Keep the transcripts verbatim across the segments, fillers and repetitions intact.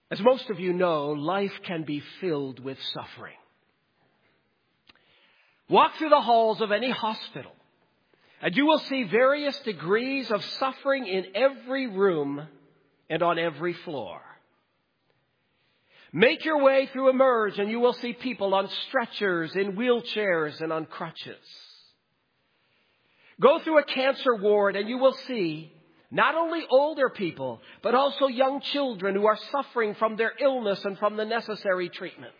As most of you know, life can be filled with suffering. Walk through the halls of any hospital, and you will see various degrees of suffering in every room and on every floor. Make your way through Emerge, and you will see people on stretchers, in wheelchairs, and on crutches. Go through a cancer ward, and you will see not only older people, but also young children who are suffering from their illness and from the necessary treatments.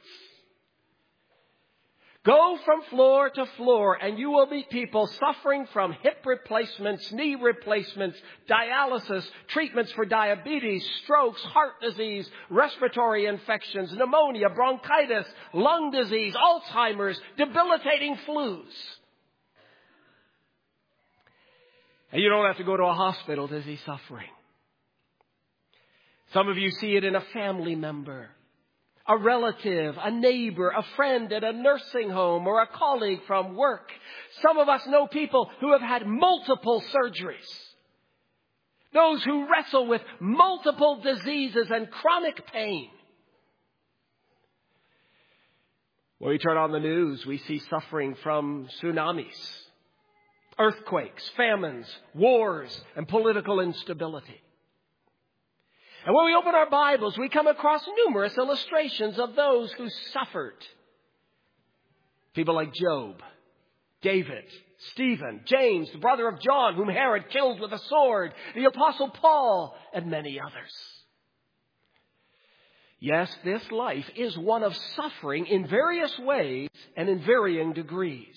Go from floor to floor, and you will meet people suffering from hip replacements, knee replacements, dialysis, treatments for diabetes, strokes, heart disease, respiratory infections, pneumonia, bronchitis, lung disease, Alzheimer's, debilitating flus. And you don't have to go to a hospital to see suffering. Some of you see it in a family member, a relative, a neighbor, a friend at a nursing home, or a colleague from work. Some of us know people who have had multiple surgeries. Those who wrestle with multiple diseases and chronic pain. When we turn on the news, we see suffering from tsunamis, earthquakes, famines, wars, and political instability. And when we open our Bibles, we come across numerous illustrations of those who suffered. People like Job, David, Stephen, James, the brother of John, whom Herod killed with a sword, the Apostle Paul, and many others. Yes, this life is one of suffering in various ways and in varying degrees.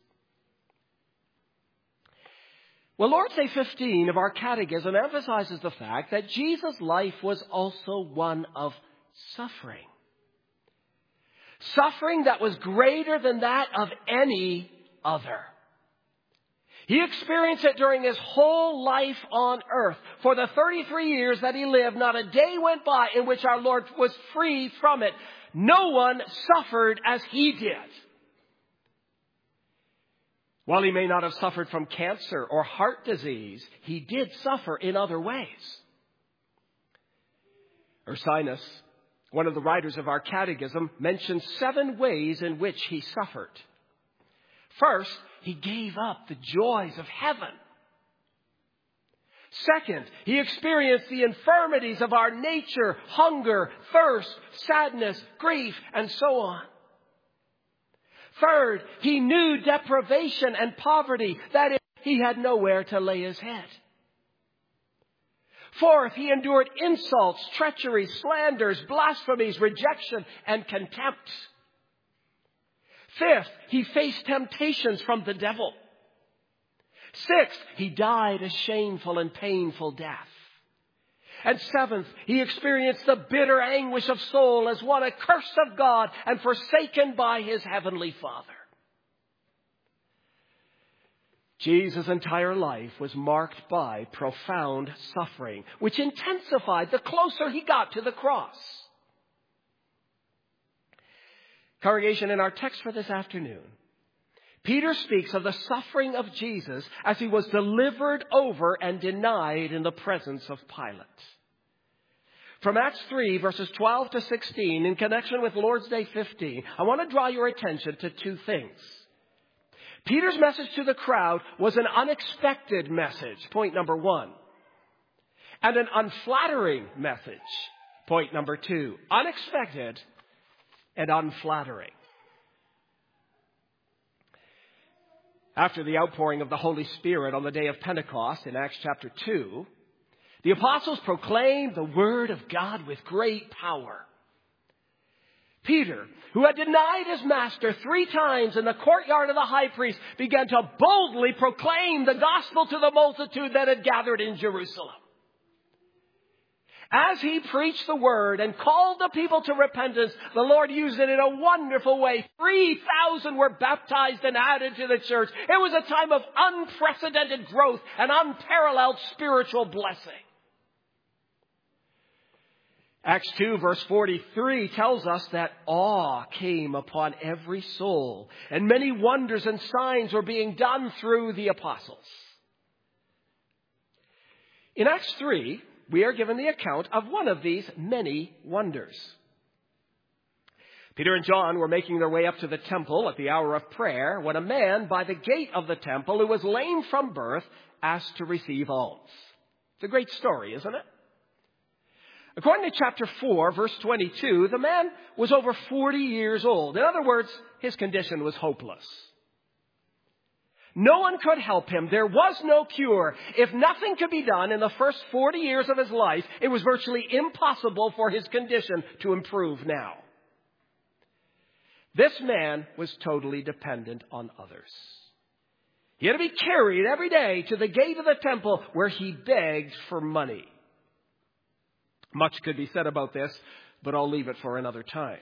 Well, Lord's Day fifteen of our catechism emphasizes the fact that Jesus' life was also one of suffering. Suffering that was greater than that of any other. He experienced it during his whole life on earth. For the thirty-three years that he lived, not a day went by in which our Lord was free from it. No one suffered as he did. While he may not have suffered from cancer or heart disease, he did suffer in other ways. Ursinus, one of the writers of our catechism, mentions seven ways in which he suffered. First, he gave up the joys of heaven. Second, he experienced the infirmities of our nature, hunger, thirst, sadness, grief, and so on. Third, he knew deprivation and poverty. That is, he had nowhere to lay his head. Fourth, he endured insults, treachery, slanders, blasphemies, rejection, and contempt. Fifth, he faced temptations from the devil. Sixth, he died a shameful and painful death. And seventh, he experienced the bitter anguish of soul as one accursed of God and forsaken by his heavenly Father. Jesus' entire life was marked by profound suffering, which intensified the closer he got to the cross. Congregation, in our text for this afternoon, Peter speaks of the suffering of Jesus as he was delivered over and denied in the presence of Pilate. From Acts three, verses twelve to sixteen, in connection with Lord's Day fifteen, I want to draw your attention to two things. Peter's message to the crowd was an unexpected message, point number one. And an unflattering message, point number two. Unexpected and unflattering. After the outpouring of the Holy Spirit on the day of Pentecost in Acts chapter two, the apostles proclaimed the word of God with great power. Peter, who had denied his master three times in the courtyard of the high priest, began to boldly proclaim the gospel to the multitude that had gathered in Jerusalem. As he preached the word and called the people to repentance, the Lord used it in a wonderful way. three thousand were baptized and added to the church. It was a time of unprecedented growth and unparalleled spiritual blessing. Acts two verse forty-three tells us that awe came upon every soul, and many wonders and signs were being done through the apostles. In Acts three, we are given the account of one of these many wonders. Peter and John were making their way up to the temple at the hour of prayer when a man by the gate of the temple who was lame from birth asked to receive alms. It's a great story, isn't it? According to chapter four, verse twenty-two, the man was over forty years old. In other words, his condition was hopeless. No one could help him. There was no cure. If nothing could be done in the first forty years of his life, it was virtually impossible for his condition to improve now. This man was totally dependent on others. He had to be carried every day to the gate of the temple where he begged for money. Much could be said about this, but I'll leave it for another time.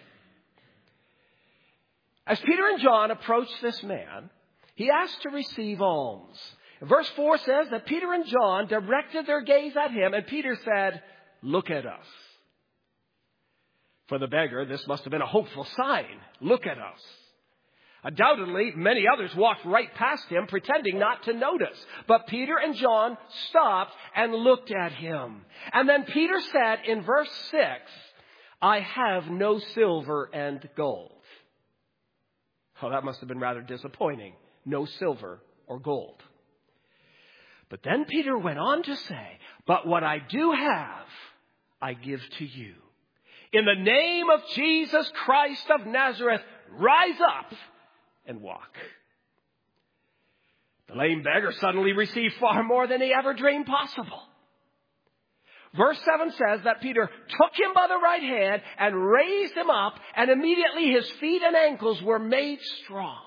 As Peter and John approached this man, he asked to receive alms. Verse four says that Peter and John directed their gaze at him, and Peter said, "Look at us." For the beggar, this must have been a hopeful sign. Look at us. Undoubtedly, many others walked right past him, pretending not to notice. But Peter and John stopped and looked at him. And then Peter said in verse six, "I have no silver and gold." Oh, that must have been rather disappointing. No silver or gold. But then Peter went on to say, "But what I do have, I give to you. In the name of Jesus Christ of Nazareth, rise up and walk." The lame beggar suddenly received far more than he ever dreamed possible. Verse seven says that Peter took him by the right hand and raised him up, and immediately his feet and ankles were made strong.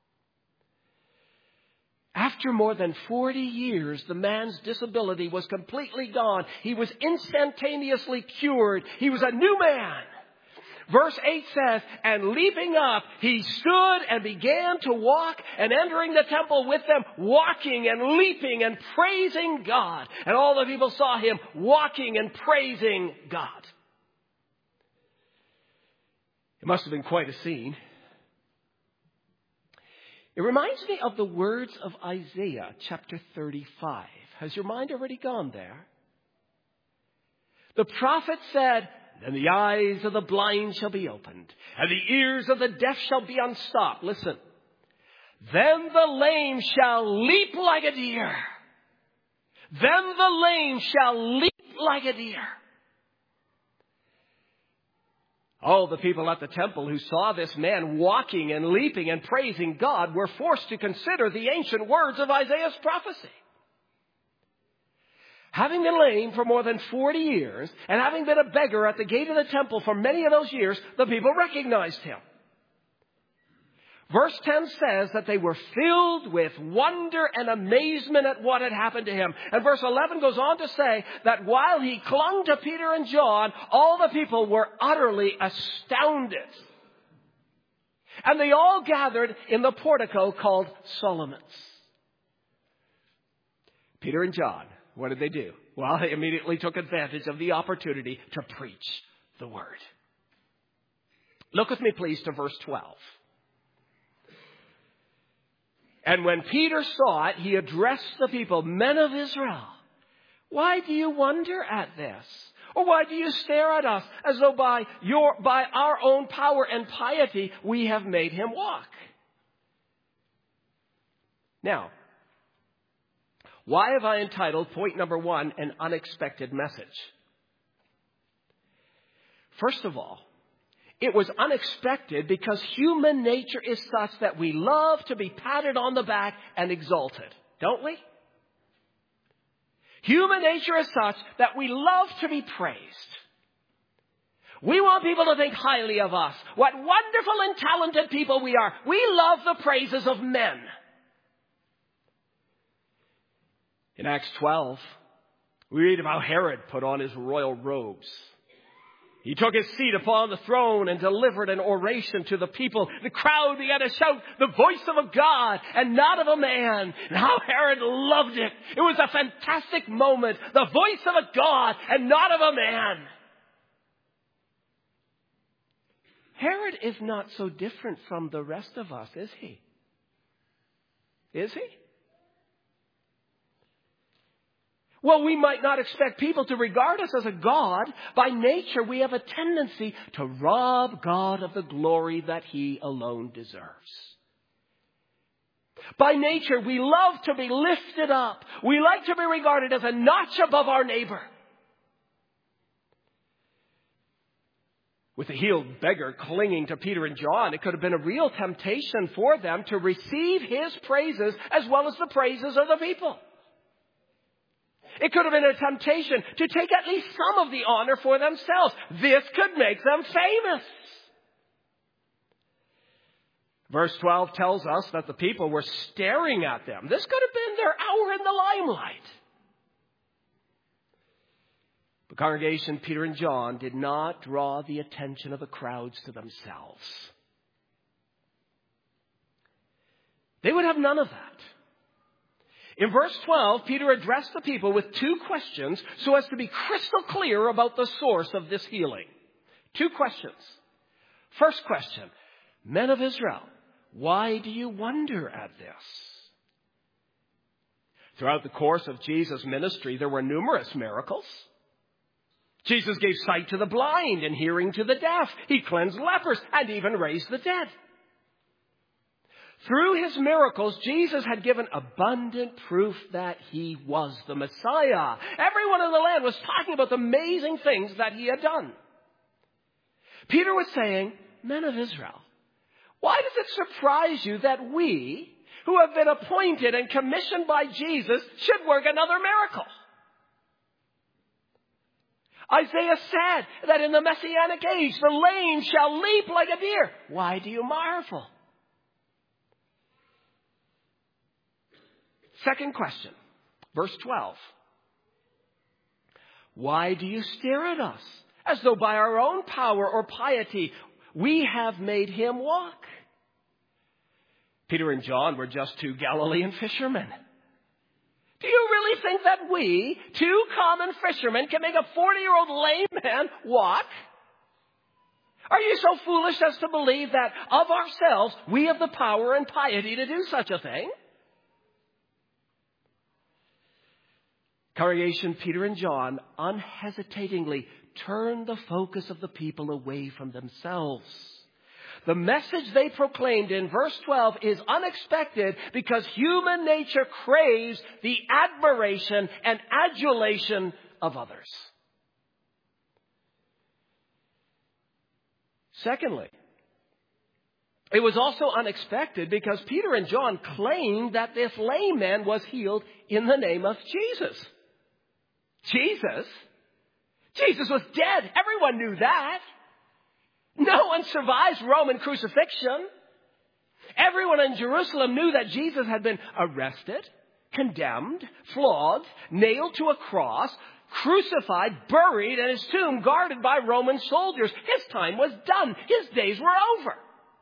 After more than forty years, the man's disability was completely gone. He was instantaneously cured. He was a new man. Verse eight says, "And leaping up, he stood and began to walk, and entering the temple with them, walking and leaping and praising God. And all the people saw him walking and praising God." It must have been quite a scene. It reminds me of the words of Isaiah chapter thirty-five. Has your mind already gone there? The prophet said, "Then the eyes of the blind shall be opened, and the ears of the deaf shall be unstopped." Listen. "Then the lame shall leap like a deer. Then the lame shall leap like a deer." All the people at the temple who saw this man walking and leaping and praising God were forced to consider the ancient words of Isaiah's prophecy. Having been lame for more than forty years, and having been a beggar at the gate of the temple for many of those years, the people recognized him. Verse ten says that they were filled with wonder and amazement at what had happened to him. And verse eleven goes on to say that while he clung to Peter and John, all the people were utterly astounded. And they all gathered in the portico called Solomon's. Peter and John, what did they do? Well, they immediately took advantage of the opportunity to preach the word. Look with me, please, to verse twelve. "And when Peter saw it, he addressed the people, 'Men of Israel, why do you wonder at this? Or why do you stare at us as though by your, by our own power and piety we have made him walk?'" Now, why have I entitled point number one, "An Unexpected Message"? First of all, it was unexpected because human nature is such that we love to be patted on the back and exalted, don't we? Human nature is such that we love to be praised. We want people to think highly of us. What wonderful and talented people we are. We love the praises of men. In Acts twelve, we read about Herod put on his royal robes. He took his seat upon the throne and delivered an oration to the people. The crowd began to shout, "The voice of a God and not of a man." And how Herod loved it. It was a fantastic moment. The voice of a God and not of a man. Herod is not so different from the rest of us, is he? Is he? Well, we might not expect people to regard us as a God. By nature, we have a tendency to rob God of the glory that He alone deserves. By nature, we love to be lifted up. We like to be regarded as a notch above our neighbor. With the healed beggar clinging to Peter and John, it could have been a real temptation for them to receive his praises as well as the praises of the people. It could have been a temptation to take at least some of the honor for themselves. This could make them famous. Verse twelve tells us that the people were staring at them. This could have been their hour in the limelight. The congregation, Peter and John, did not draw the attention of the crowds to themselves. They would have none of that. In verse twelve, Peter addressed the people with two questions so as to be crystal clear about the source of this healing. Two questions. First question, men of Israel, why do you wonder at this? Throughout the course of Jesus' ministry, there were numerous miracles. Jesus gave sight to the blind and hearing to the deaf. He cleansed lepers and even raised the dead. Through his miracles, Jesus had given abundant proof that he was the Messiah. Everyone in the land was talking about the amazing things that he had done. Peter was saying, men of Israel, why does it surprise you that we, who have been appointed and commissioned by Jesus, should work another miracle? Isaiah said that in the Messianic age, the lame shall leap like a deer. Why do you marvel? Second question, verse twelve. Why do you stare at us as though by our own power or piety we have made him walk? Peter and John were just two Galilean fishermen. Do you really think that we, two common fishermen, can make a forty-year-old lame man walk? Are you so foolish as to believe that of ourselves we have the power and piety to do such a thing? Congregation, Peter and John unhesitatingly turned the focus of the people away from themselves. The message they proclaimed in verse twelve is unexpected because human nature craves the admiration and adulation of others. Secondly, it was also unexpected because Peter and John claimed that this lame man was healed in the name of Jesus. Jesus? Jesus was dead. Everyone knew that. No one survives Roman crucifixion. Everyone in Jerusalem knew that Jesus had been arrested, condemned, flogged, nailed to a cross, crucified, buried, and his tomb guarded by Roman soldiers. His time was done. His days were over.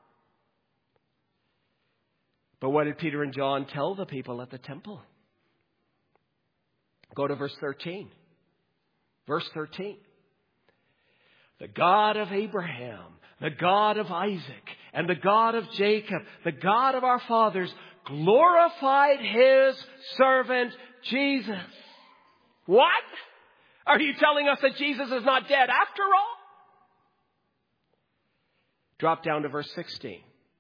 But what did Peter and John tell the people at the temple? Go to verse thirteen. Verse thirteen. The God of Abraham, the God of Isaac, and the God of Jacob, the God of our fathers, glorified his servant Jesus. What? Are you telling us that Jesus is not dead after all? Drop down to verse sixteen.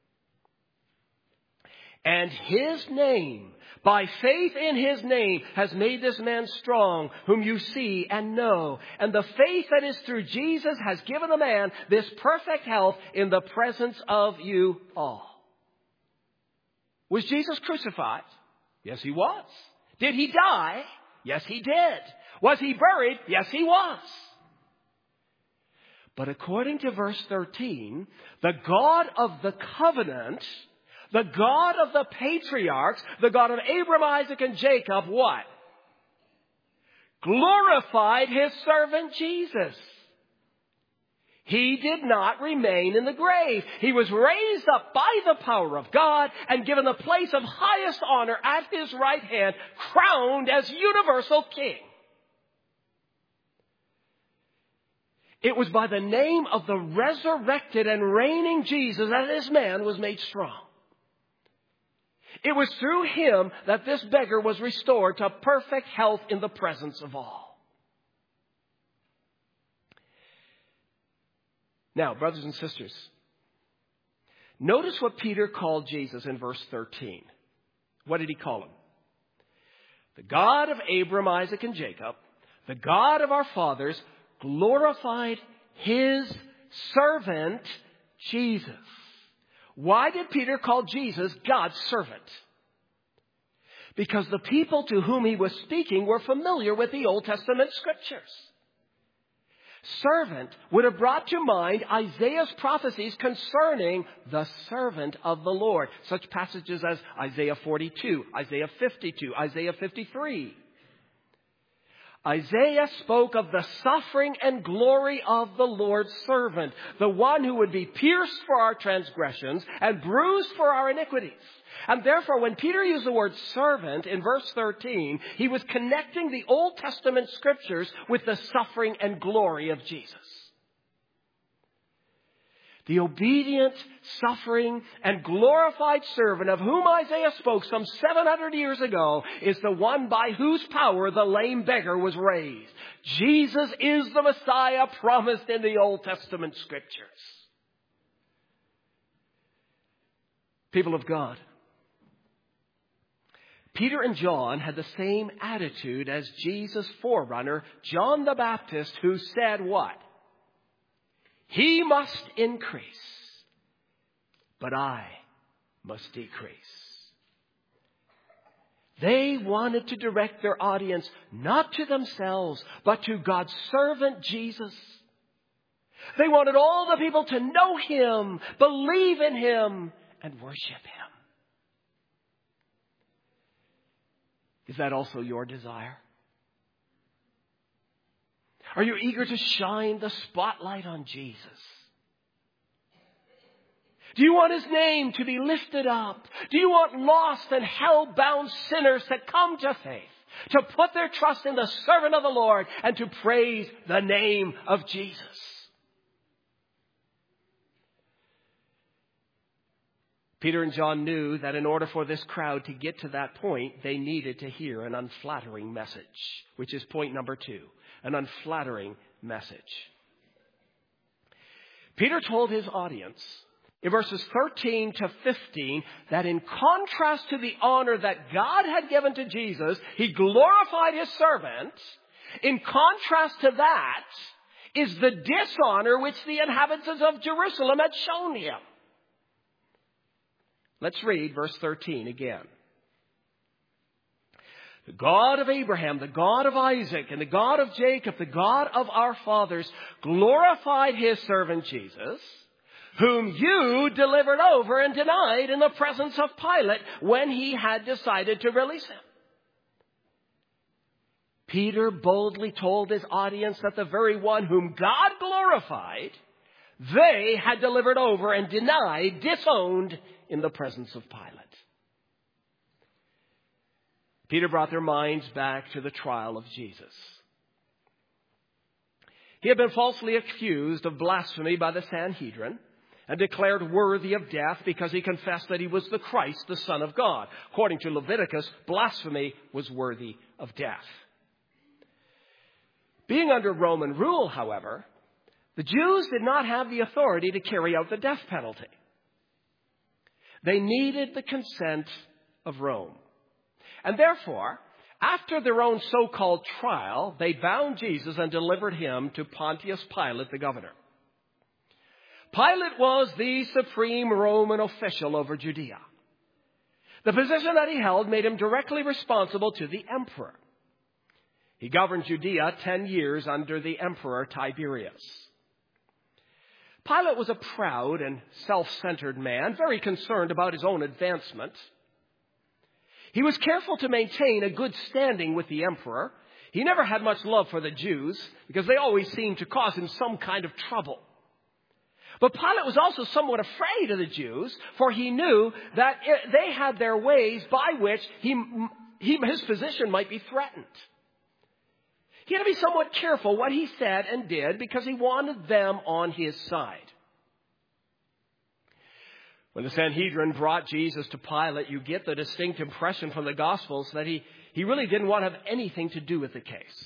And his name, by faith in his name, has made this man strong, whom you see and know. And the faith that is through Jesus has given the man this perfect health in the presence of you all. Was Jesus crucified? Yes, he was. Did he die? Yes, he did. Was he buried? Yes, he was. But according to verse thirteen, the God of the covenant, the God of the patriarchs, the God of Abraham, Isaac, and Jacob, what? Glorified his servant Jesus. He did not remain in the grave. He was raised up by the power of God and given the place of highest honor at his right hand, crowned as universal king. It was by the name of the resurrected and reigning Jesus that this man was made strong. It was through him that this beggar was restored to perfect health in the presence of all. Now, brothers and sisters, notice what Peter called Jesus in verse thirteen. What did he call him? The God of Abram, Isaac, and Jacob, the God of our fathers, glorified his servant, Jesus. Why did Peter call Jesus God's servant? Because the people to whom he was speaking were familiar with the Old Testament scriptures. Servant would have brought to mind Isaiah's prophecies concerning the servant of the Lord. Such passages as Isaiah forty-two, Isaiah fifty-two, Isaiah fifty-three. Isaiah spoke of the suffering and glory of the Lord's servant, the one who would be pierced for our transgressions and bruised for our iniquities. And therefore, when Peter used the word servant in verse thirteen, he was connecting the Old Testament scriptures with the suffering and glory of Jesus. The obedient, suffering, and glorified servant of whom Isaiah spoke some seven hundred years ago is the one by whose power the lame beggar was raised. Jesus is the Messiah promised in the Old Testament scriptures. People of God, Peter and John had the same attitude as Jesus' forerunner, John the Baptist, who said what? He must increase, but I must decrease. They wanted to direct their audience not to themselves, but to God's servant Jesus. They wanted all the people to know him, believe in him, and worship him. Is that also your desire? Are you eager to shine the spotlight on Jesus? Do you want his name to be lifted up? Do you want lost and hell-bound sinners to come to faith, to put their trust in the servant of the Lord, and to praise the name of Jesus? Peter and John knew that in order for this crowd to get to that point, they needed to hear an unflattering message, which is point number two. An unflattering message. Peter told his audience in verses thirteen to fifteen that in contrast to the honor that God had given to Jesus, he glorified his servant. In contrast to that is the dishonor which the inhabitants of Jerusalem had shown him. Let's read verse thirteen again. The God of Abraham, the God of Isaac, and the God of Jacob, the God of our fathers, glorified his servant Jesus, whom you delivered over and denied in the presence of Pilate when he had decided to release him. Peter boldly told his audience that the very one whom God glorified, they had delivered over and denied, disowned in the presence of Pilate. Peter brought their minds back to the trial of Jesus. He had been falsely accused of blasphemy by the Sanhedrin and declared worthy of death because he confessed that he was the Christ, the Son of God. According to Leviticus, blasphemy was worthy of death. Being under Roman rule, however, the Jews did not have the authority to carry out the death penalty. They needed the consent of Rome. And therefore, after their own so-called trial, they bound Jesus and delivered him to Pontius Pilate, the governor. Pilate was the supreme Roman official over Judea. The position that he held made him directly responsible to the emperor. He governed Judea ten years under the emperor Tiberius. Pilate was a proud and self-centered man, very concerned about his own advancement. He was careful to maintain a good standing with the emperor. He never had much love for the Jews because they always seemed to cause him some kind of trouble. But Pilate was also somewhat afraid of the Jews, for he knew that they had their ways by which he, he, his position might be threatened. He had to be somewhat careful what he said and did because he wanted them on his side. When the Sanhedrin brought Jesus to Pilate, you get the distinct impression from the Gospels that he, he really didn't want to have anything to do with the case.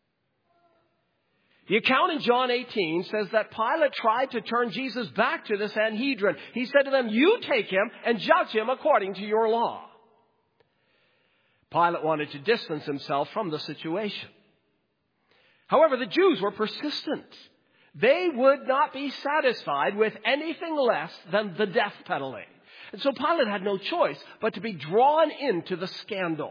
The account in John eighteen says that Pilate tried to turn Jesus back to the Sanhedrin. He said to them, "You take him and judge him according to your law." Pilate wanted to distance himself from the situation. However, the Jews were persistent. They would not be satisfied with anything less than the death penalty. And so Pilate had no choice but to be drawn into the scandal.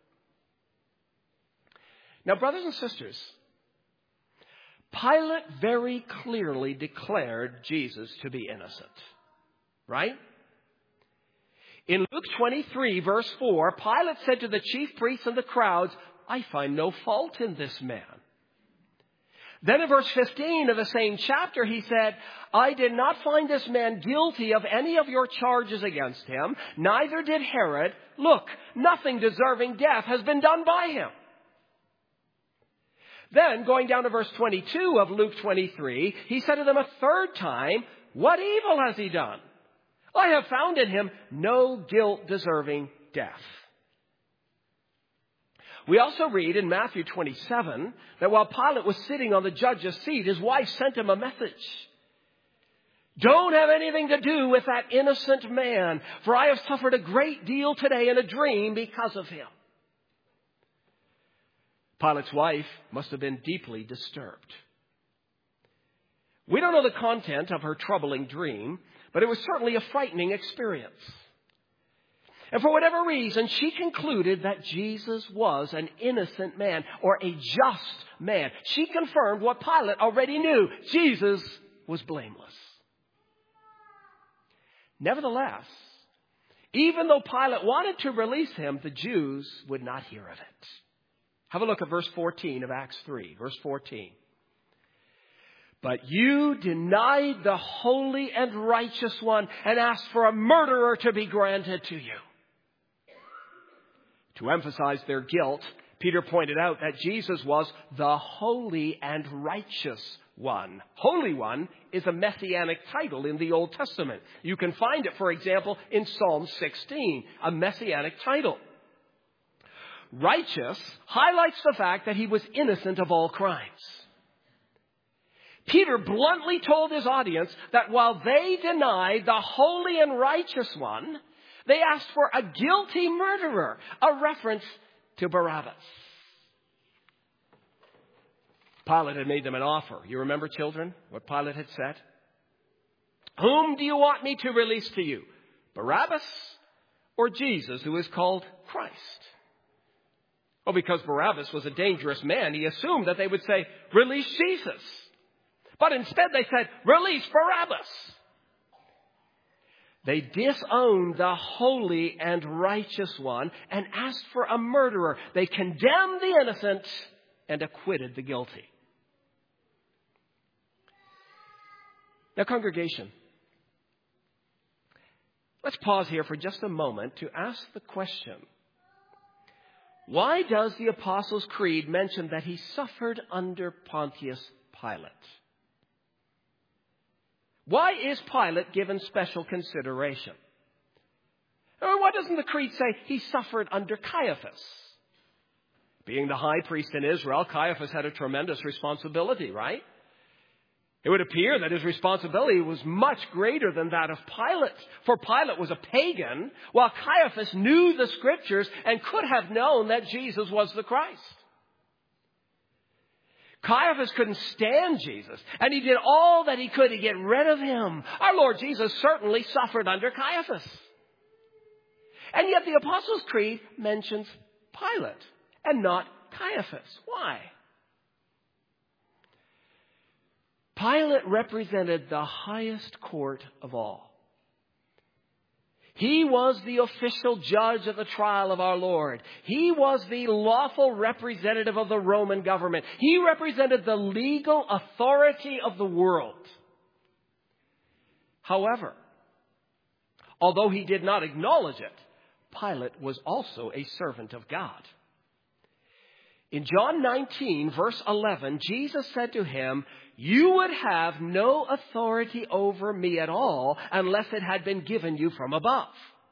Now, brothers and sisters, Pilate very clearly declared Jesus to be innocent. Right? In Luke twenty-three, verse four, Pilate said to the chief priests and the crowds, "I find no fault in this man." Then in verse fifteen of the same chapter, he said, "I did not find this man guilty of any of your charges against him, neither did Herod. Look, nothing deserving death has been done by him." Then, going down to verse twenty-two of Luke twenty-three, he said to them a third time, "What evil has he done? I have found in him no guilt deserving death." We also read in Matthew twenty-seven that while Pilate was sitting on the judge's seat, his wife sent him a message. "Don't have anything to do with that innocent man, for I have suffered a great deal today in a dream because of him." Pilate's wife must have been deeply disturbed. We don't know the content of her troubling dream, but it was certainly a frightening experience. And for whatever reason, she concluded that Jesus was an innocent man or a just man. She confirmed what Pilate already knew. Jesus was blameless. Nevertheless, even though Pilate wanted to release him, the Jews would not hear of it. Have a look at verse fourteen of Acts three. Verse fourteen. "But you denied the holy and righteous one and asked for a murderer to be granted to you." To emphasize their guilt, Peter pointed out that Jesus was the holy and righteous one. Holy One is a messianic title in the Old Testament. You can find it, for example, in Psalm sixteen, a messianic title. Righteous highlights the fact that he was innocent of all crimes. Peter bluntly told his audience that while they denied the holy and righteous one, they asked for a guilty murderer, a reference to Barabbas. Pilate had made them an offer. You remember, children, what Pilate had said? "Whom do you want me to release to you? Barabbas or Jesus, who is called Christ?" Well, because Barabbas was a dangerous man, he assumed that they would say, "Release Jesus." But instead they said, "Release Barabbas." They disowned the holy and righteous one and asked for a murderer. They condemned the innocent and acquitted the guilty. Now, congregation, let's pause here for just a moment to ask the question, why does the Apostles' Creed mention that he suffered under Pontius Pilate? Why is Pilate given special consideration? Or why doesn't the Creed say he suffered under Caiaphas? Being the high priest in Israel, Caiaphas had a tremendous responsibility, right? It would appear that his responsibility was much greater than that of Pilate. For Pilate was a pagan, while Caiaphas knew the Scriptures and could have known that Jesus was the Christ. Caiaphas couldn't stand Jesus, and he did all that he could to get rid of him. Our Lord Jesus certainly suffered under Caiaphas. And yet the Apostles' Creed mentions Pilate and not Caiaphas. Why? Pilate represented the highest court of all. He was the official judge of the trial of our Lord. He was the lawful representative of the Roman government. He represented the legal authority of the world. However, although he did not acknowledge it, Pilate was also a servant of God. In John nineteen, verse eleven, Jesus said to him, you would have no authority over me at all unless it had been given you from above.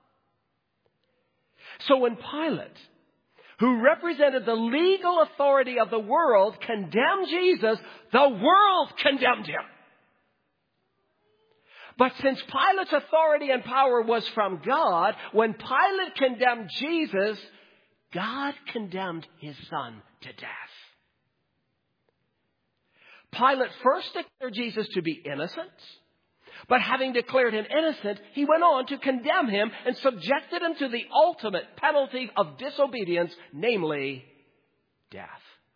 So when Pilate, who represented the legal authority of the world, condemned Jesus, the world condemned him. But since Pilate's authority and power was from God, when Pilate condemned Jesus, God condemned his son to death. Pilate first declared Jesus to be innocent, but having declared him innocent, he went on to condemn him and subjected him to the ultimate penalty of disobedience, namely death.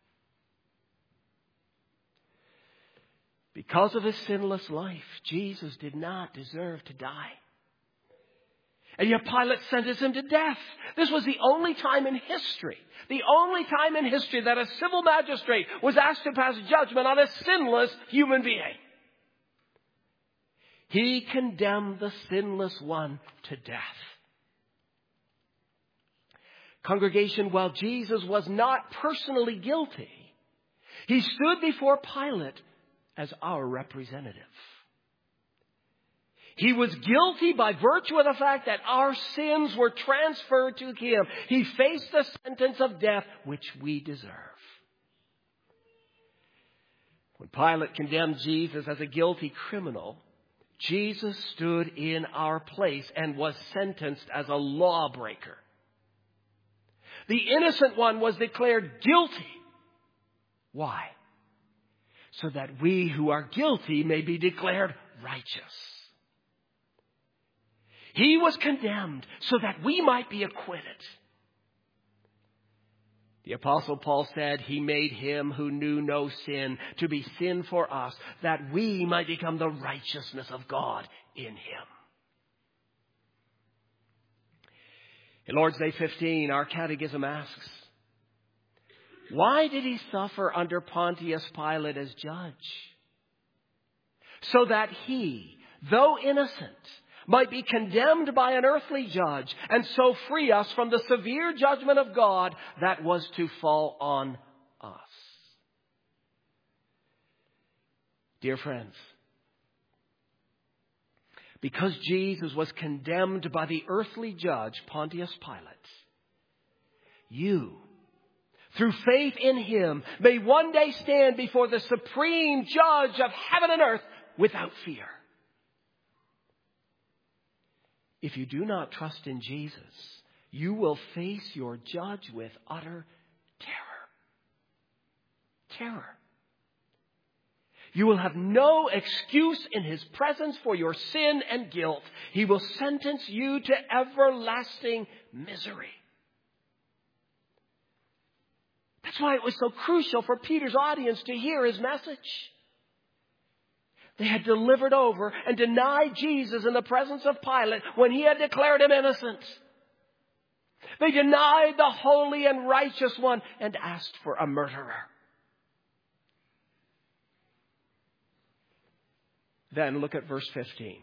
Because of his sinless life, Jesus did not deserve to die. And yet Pilate sentenced him to death. This was the only time in history, the only time in history that a civil magistrate was asked to pass judgment on a sinless human being. He condemned the sinless one to death. Congregation, while Jesus was not personally guilty, he stood before Pilate as our representative. He was guilty by virtue of the fact that our sins were transferred to him. He faced the sentence of death which we deserve. When Pilate condemned Jesus as a guilty criminal, Jesus stood in our place and was sentenced as a lawbreaker. The innocent one was declared guilty. Why? So that we who are guilty may be declared righteous. He was condemned so that we might be acquitted. The Apostle Paul said he made him who knew no sin to be sin for us, that we might become the righteousness of God in him. In Lord's Day fifteen, our catechism asks, why did he suffer under Pontius Pilate as judge? So that he, though innocent, might be condemned by an earthly judge and so free us from the severe judgment of God that was to fall on us. Dear friends, because Jesus was condemned by the earthly judge, Pontius Pilate, you, through faith in him, may one day stand before the supreme judge of heaven and earth without fear. If you do not trust in Jesus, you will face your judge with utter terror. Terror. You will have no excuse in his presence for your sin and guilt. He will sentence you to everlasting misery. That's why it was so crucial for Peter's audience to hear his message. They had delivered over and denied Jesus in the presence of Pilate when he had declared him innocent. They denied the holy and righteous one and asked for a murderer. Then look at verse fifteen.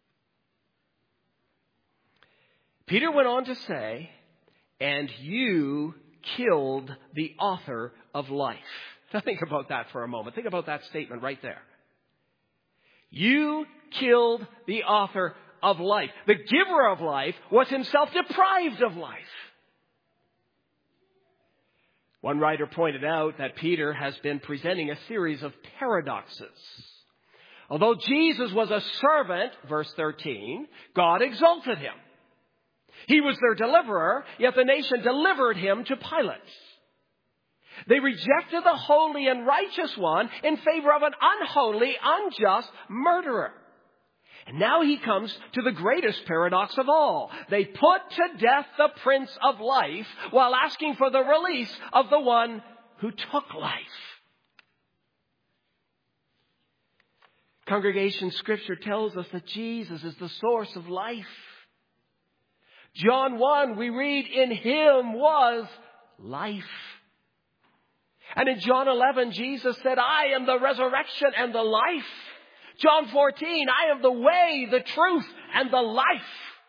Peter went on to say, and you killed the author of life. Now think about that for a moment. Think about that statement right there. You killed the author of life. The giver of life was himself deprived of life. One writer pointed out that Peter has been presenting a series of paradoxes. Although Jesus was a servant, verse thirteen, God exalted him. He was their deliverer, yet the nation delivered him to Pilate. They rejected the holy and righteous one in favor of an unholy, unjust murderer. And now he comes to the greatest paradox of all. They put to death the Prince of Life while asking for the release of the one who took life. Congregation, Scripture tells us that Jesus is the source of life. John one, we read, in him was life. And in John eleven, Jesus said, I am the resurrection and the life. John fourteen, I am the way, the truth, and the life.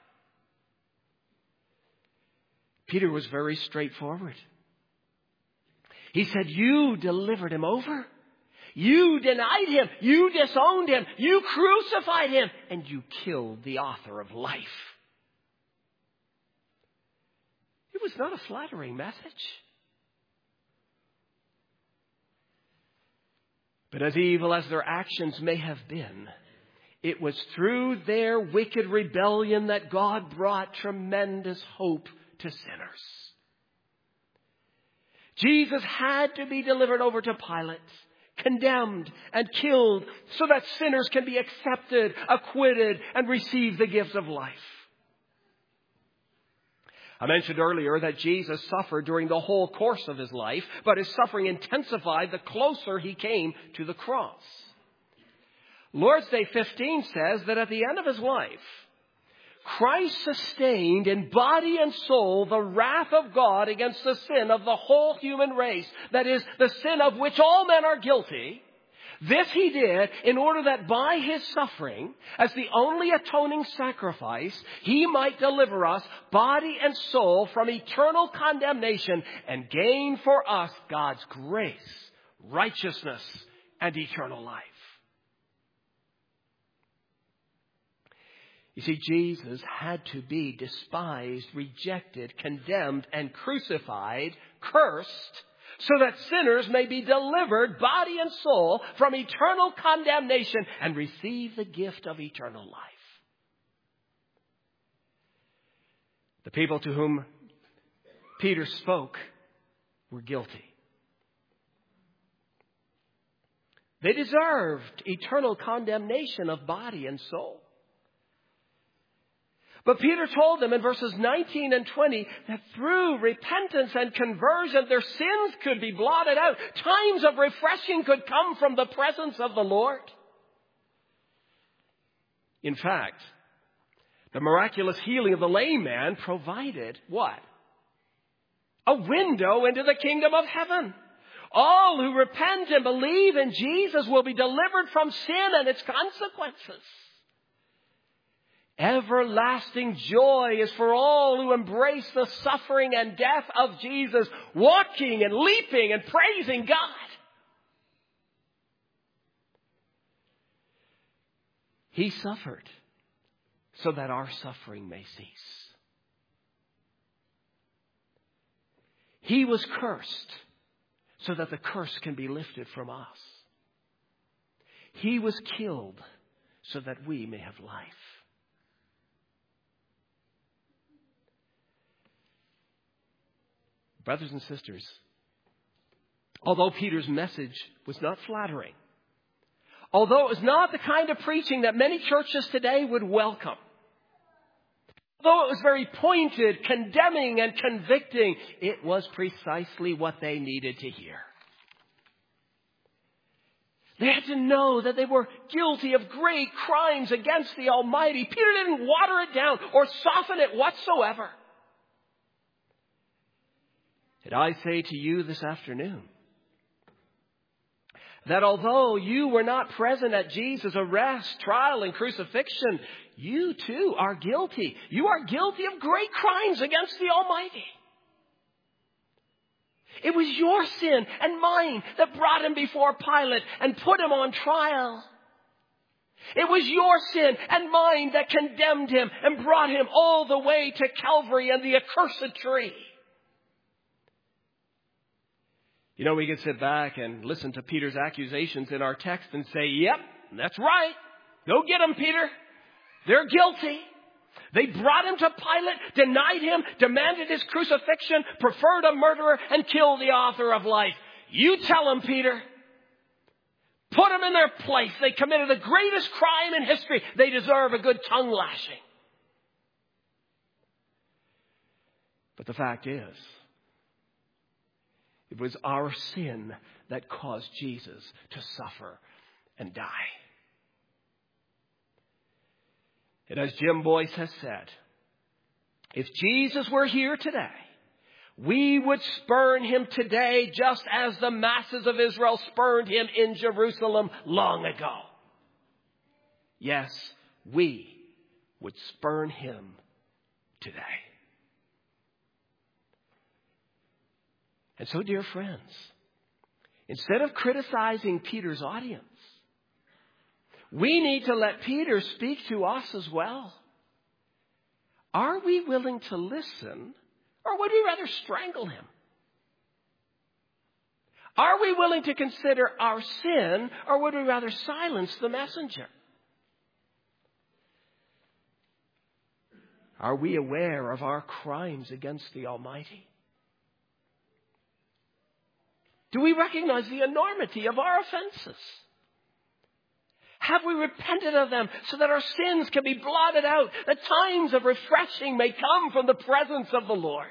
Peter was very straightforward. He said, you delivered him over. You denied him. You disowned him. You crucified him. And you killed the author of life. It was not a flattering message. But as evil as their actions may have been, it was through their wicked rebellion that God brought tremendous hope to sinners. Jesus had to be delivered over to Pilate, condemned and killed, so that sinners can be accepted, acquitted, and receive the gift of life. I mentioned earlier that Jesus suffered during the whole course of his life, but his suffering intensified the closer he came to the cross. Lord's Day fifteen says that at the end of his life, Christ sustained in body and soul the wrath of God against the sin of the whole human race. That is, the sin of which all men are guilty. This he did in order that by his suffering, as the only atoning sacrifice, he might deliver us, body and soul, from eternal condemnation and gain for us God's grace, righteousness, and eternal life. You see, Jesus had to be despised, rejected, condemned, and crucified, cursed, so that sinners may be delivered, body and soul, from eternal condemnation and receive the gift of eternal life. The people to whom Peter spoke were guilty. They deserved eternal condemnation of body and soul. But Peter told them in verses nineteen and twenty that through repentance and conversion, their sins could be blotted out. Times of refreshing could come from the presence of the Lord. In fact, the miraculous healing of the lame man provided what? A window into the kingdom of heaven. All who repent and believe in Jesus will be delivered from sin and its consequences. Everlasting joy is for all who embrace the suffering and death of Jesus, walking and leaping and praising God. He suffered so that our suffering may cease. He was cursed so that the curse can be lifted from us. He was killed so that we may have life. Brothers and sisters, although Peter's message was not flattering, although it was not the kind of preaching that many churches today would welcome, although it was very pointed, condemning, and convicting, it was precisely what they needed to hear. They had to know that they were guilty of great crimes against the Almighty. Peter didn't water it down or soften it whatsoever. And I say to you this afternoon that although you were not present at Jesus' arrest, trial, and crucifixion, you too are guilty. You are guilty of great crimes against the Almighty. It was your sin and mine that brought him before Pilate and put him on trial. It was your sin and mine that condemned him and brought him all the way to Calvary and the accursed tree. You know, we can sit back and listen to Peter's accusations in our text and say, yep, that's right. Go get them, Peter. They're guilty. They brought him to Pilate, denied him, demanded his crucifixion, preferred a murderer, and killed the author of life. You tell them, Peter. Put them in their place. They committed the greatest crime in history. They deserve a good tongue lashing. But the fact is, it was our sin that caused Jesus to suffer and die. And as Jim Boyce has said, if Jesus were here today, we would spurn him today just as the masses of Israel spurned him in Jerusalem long ago. Yes, we would spurn him today. And so, dear friends, Instead of criticizing Peter's audience, we need to let Peter speak to us as well. Are we willing to listen, or would we rather strangle him? Are we willing to consider our sin, or would we rather silence the messenger? Are we aware of our crimes against the Almighty? Do we recognize the enormity of our offenses? Have we repented of them so that our sins can be blotted out, that times of refreshing may come from the presence of the Lord?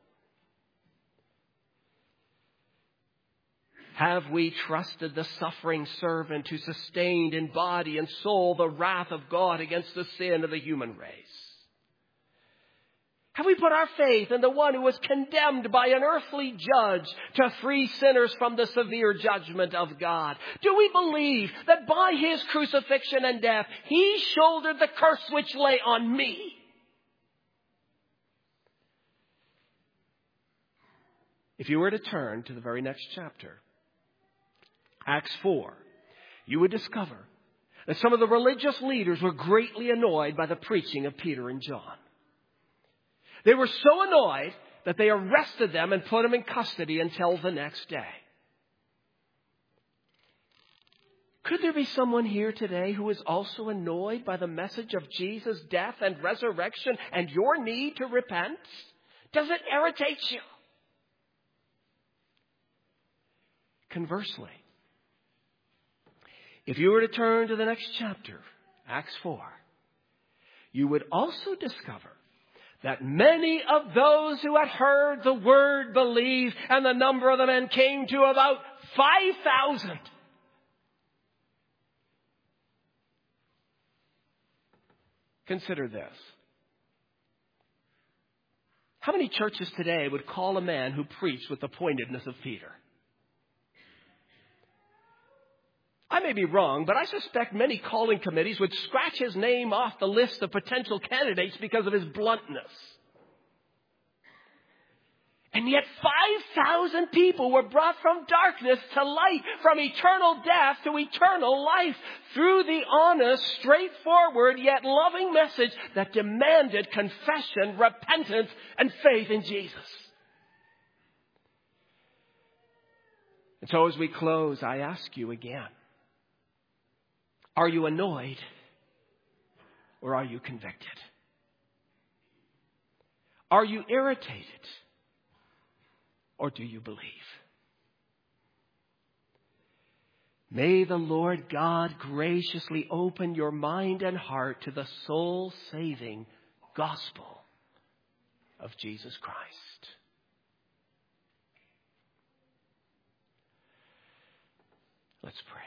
Have we trusted the suffering servant who sustained in body and soul the wrath of God against the sin of the human race? Have we put our faith in the one who was condemned by an earthly judge to free sinners from the severe judgment of God? Do we believe that by his crucifixion and death, he shouldered the curse which lay on me? If you were to turn to the very next chapter, Acts four, you would discover that some of the religious leaders were greatly annoyed by the preaching of Peter and John. They were so annoyed that they arrested them and put them in custody until the next day. Could there be someone here today who is also annoyed by the message of Jesus' death and resurrection and your need to repent? Does it irritate you? Conversely, if you were to turn to the next chapter, Acts four, you would also discover that many of those who had heard the word believed, and the number of the men came to about five thousand. Consider this. How many churches today would call a man who preached with the pointedness of Peter? I may be wrong, but I suspect many calling committees would scratch his name off the list of potential candidates because of his bluntness. And yet five thousand people were brought from darkness to light, from eternal death to eternal life, through the honest, straightforward, yet loving message that demanded confession, repentance, and faith in Jesus. And so as we close, I ask you again, are you annoyed or are you convicted? Are you irritated or do you believe? May the Lord God graciously open your mind and heart to the soul-saving gospel of Jesus Christ. Let's pray.